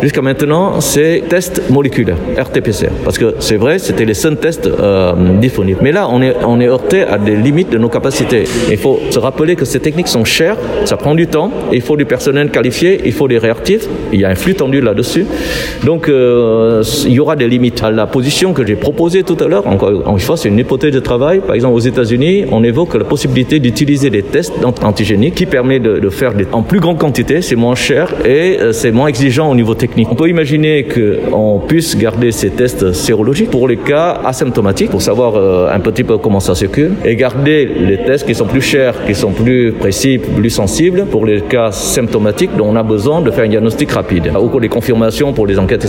Jusqu'à maintenant, c'est tests moléculaires, RT-PCR. Parce que c'est vrai, c'était les seuls tests disponibles. Mais là, on est heurté à des limites de nos capacités. Il faut se rappeler que ces techniques sont chères, ça prend du temps, il faut du personnel qualifié, il faut des réactifs, il y a un flux tendu là-dessus. Donc, il y aura des limites. À la position que j'ai proposée tout à l'heure, encore une fois, c'est une hypothèse de travail. Par exemple, aux États-Unis, on évoque la possibilité d'utiliser des tests antigéniques qui permet de faire en plus grande quantité, c'est moins cher et c'est moins exigeant au niveau technique. On peut imaginer qu'on puisse garder ces tests sérologiques pour les cas asymptomatiques, pour savoir un petit peu comment ça circule, et garder les tests qui sont plus chers, qui sont plus précis, plus sensibles pour les cas symptomatiques dont on a besoin de faire un diagnostic rapide. Au cours des confirmations pour les enquêtes